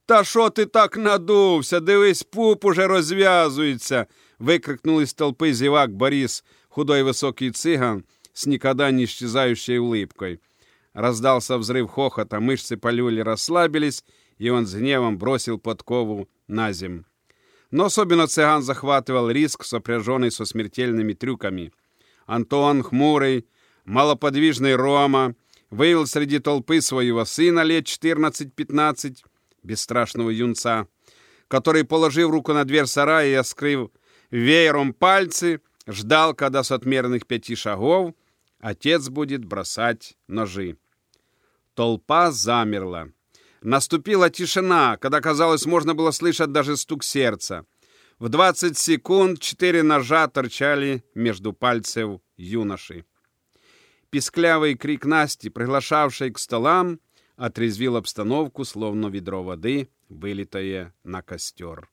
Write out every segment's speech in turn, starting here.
«Та що ти так надувся? Дивись, пуп уже розв'язується!» — викрикнул из толпы зевак Борис, худой высокий цыган с никогда не исчезающей улыбкой. Раздался взрыв хохота, мышцы Полюли расслабились, и он с гневом бросил подкову на земь. Но особенно цыган захватывал риск, сопряженный со смертельными трюками. Антон, хмурый, малоподвижный Рома, вывел среди толпы своего сына лет 14-15, бесстрашного юнца, который, положив руку на дверь сарая и оскрыв веером пальцы, ждал, когда с отмеренных 5 шагов отец будет бросать ножи. Толпа замерла. Наступила тишина, когда, казалось, можно было слышать даже стук сердца. В 20 секунд 4 ножа торчали между пальцев юноши. Писклявый крик Насти, приглашавшей к столам, отрезвил обстановку, словно ведро воды, вылитое на костер.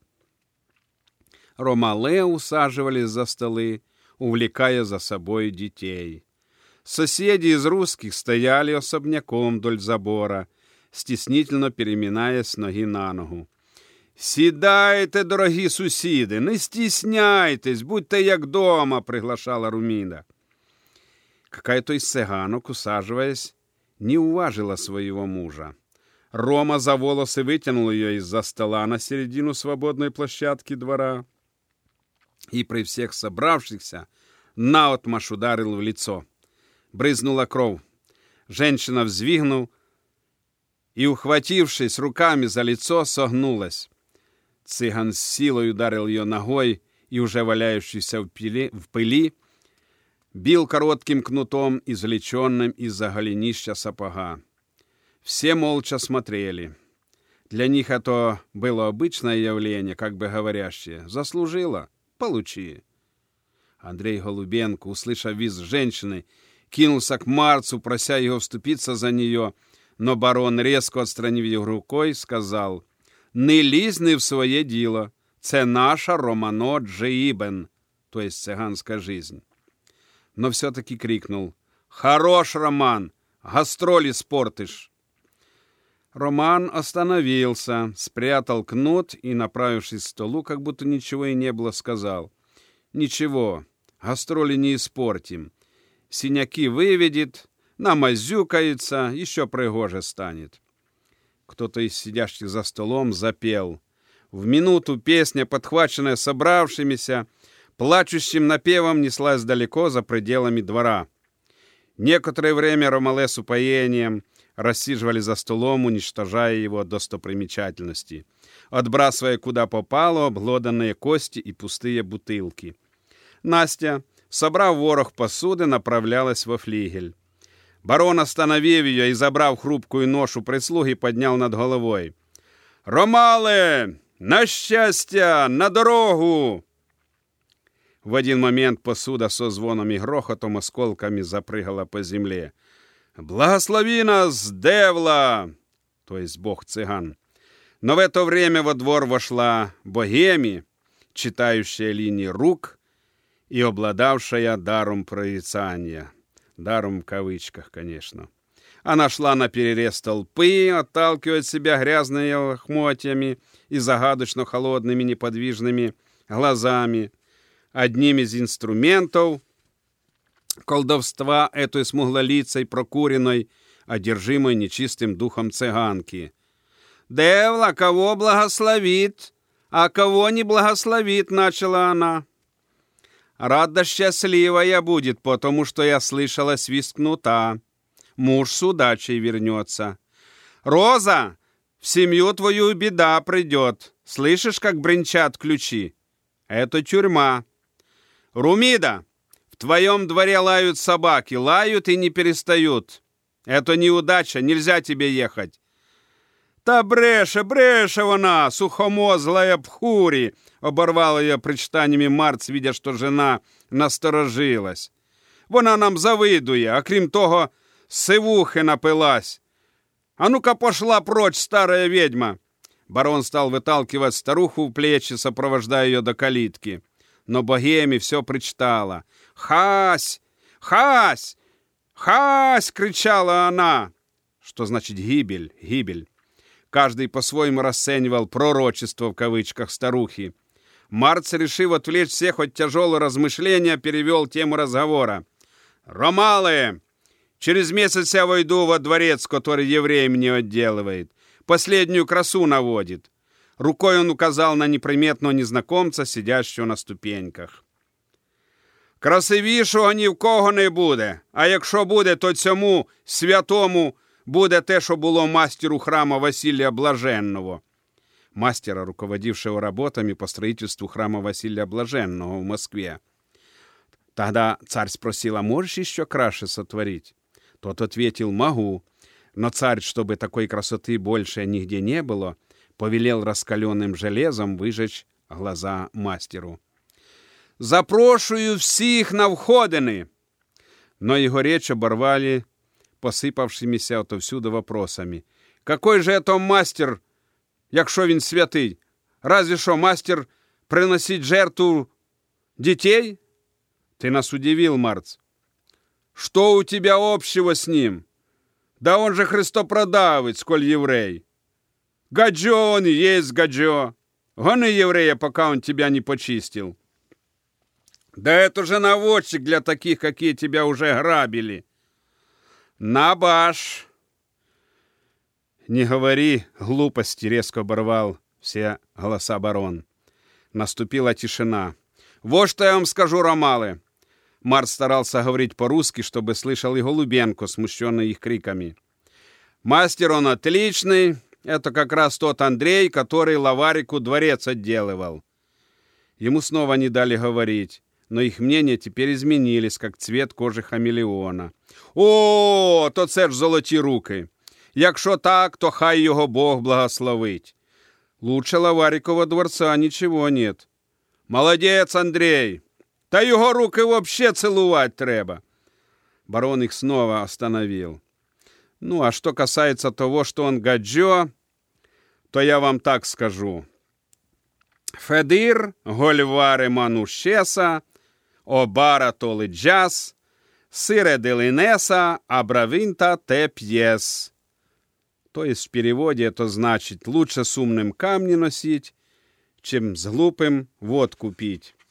Ромале усаживались за столы, увлекая за собой детей. Соседи из русских стояли особняком вдоль забора, стеснительно переминаясь с ноги на ногу. «Сідайте, дорогі сусіди, не стісняйтесь, будьте як дома», — приглашала Румида. Какая-то из цыганок, усаживаясь, не уважила своего мужа. Рома за волосы вытянул ее из-за стола на середину свободной площадки двора и при всех собравшихся наотмашь ударил в лицо. Брызнула кровь. Женщина, взвигнув и, ухватившись руками за лицо, согнулась. Цыган с силой ударил ее ногой и, уже валяющийся в пыли, бил коротким кнутом, извлеченным из-за голенища сапога. Все молча смотрели. Для них это было обычное явление, как бы говорящее: «Заслужила? Получи». Андрей Голубенко, услышав визг женщины, кинулся к Марцу, прося его вступиться за нее, но барон, резко отстранив его рукой, сказал: «Не лізь не в своє діло. Це наша Романо Джеїбен», то есть цыганская жизнь. Но все-таки крикнул: «Хорош, Роман! Гастроли спортишь!» Роман остановился, спрятал кнут и, направившись к столу, как будто ничего и не было, сказал: «Ничего, гастроли не испортим. Синяки выведет, намазюкается, еще пригоже станет». Кто-то из сидящих за столом запел. В минуту песня, подхваченная собравшимися, плачущим напевом неслась далеко за пределами двора. Некоторое время Ромале с упоением рассиживали за столом, уничтожая его достопримечательности, отбрасывая куда попало обглоданные кости и пустые бутылки. Настя, собрав ворох посуды, направлялась во флигель. Барон, остановив ее и, забрав хрупкую ношу прислуги, поднял над головой: «Ромале! На счастье! На дорогу!» В один момент посуда со звоном и грохотом осколками запрыгала по земле. «Благослови нас, Девла!» то есть бог цыган. Но в это время во двор вошла Богеми, читающая линии рук и обладавшая даром прорицания. Даром в кавычках, конечно. Она шла наперерез толпы, отталкивая от себя грязными лохмотьями и загадочно холодными неподвижными глазами. Одним из инструментов колдовства этой смуглолицей, прокуренной, одержимой нечистым духом цыганки. «Девла, кого благословит, а кого не благословит», — начала она. «Рада счастливая будет, потому что я слышала свист кнута. Муж с удачей вернется. Роза, в семью твою беда придет. Слышишь, как бренчат ключи? Это тюрьма. Румида, в твоем дворе лают собаки, лают и не перестают. Это неудача, нельзя тебе ехать». «Та бреше вона, сухомозлая пхури!» — оборвал ее причитаниями Марц, видя, что жена насторожилась. «Вона нам завидує, а крім того, сивухи напилась. А ну-ка пошла прочь, старая ведьма!» Барон стал выталкивать старуху в плечи, сопровождая ее до калитки. Но Богеми все причитала. «Хась! Хась! Хась!» — кричала она. Что значит гибель, гибель. Каждый по-своему расценивал «пророчество» в кавычках старухи. Марц, решив отвлечь всех от тяжелого размышления, перевел тему разговора. «Ромалы! Через месяц я войду во дворец, который еврей мне отделывает. Последнюю красу наводит». Рукой он указал на неприметного незнакомца, сидящего на ступеньках. «Красивішого ні в кого не буде, а якщо буде, то цьому святому буде те, що було мастеру храма Василия Блаженного». Мастера, руководившего работами по строительству храма Василия Блаженного в Москве. Тогда царь спросил: «А можешь еще краше сотворить?» Тот ответил: «Могу». Но царь, чтобы такой красоты больше нигде не было, повелел раскаленным железом выжечь глаза мастеру. «Запрошую всіх на входини!» Но его речь оборвали посыпавшимися отовсюду вопросами. «Какой же это мастер, якщо він святий? Разве что мастер приносить жертву детей?» «Ты нас удивил, Марц. Что у тебя общего с ним? Да он же христопродавец, коль еврей. Гаджо он и есть гаджо. Гони еврея, пока он тебя не почистил». «Да это же наводчик для таких, какие тебя уже грабили». «Набаш!» «Не говори глупости», — резко оборвал все голоса барон. Наступила тишина. «Вот что я вам скажу, ромалы». Марс старался говорить по-русски, чтобы слышал и Голубенко, смущенный их криками. «Мастер он отличный. Это как раз тот Андрей, который Лаварику дворец отделывал». Ему снова не дали говорить, но их мнения теперь изменились, как цвет кожи хамелеона. «О, то це ж золоті руки! Якщо так, то хай його Бог благословить. Лучше Лаварикова дворца ничего нет». «Молодец, Андрей! Та його руки вообще целовать треба». Барон их снова остановил. «Ну, а что касается того, что он гаджо, то я вам так скажу. Федир, гольвари манушеса, обара толи джаз, сире делинеса, абравинта те пьес». То есть в переводе это значит: лучше с умным камни носить, чем с глупым водку пить.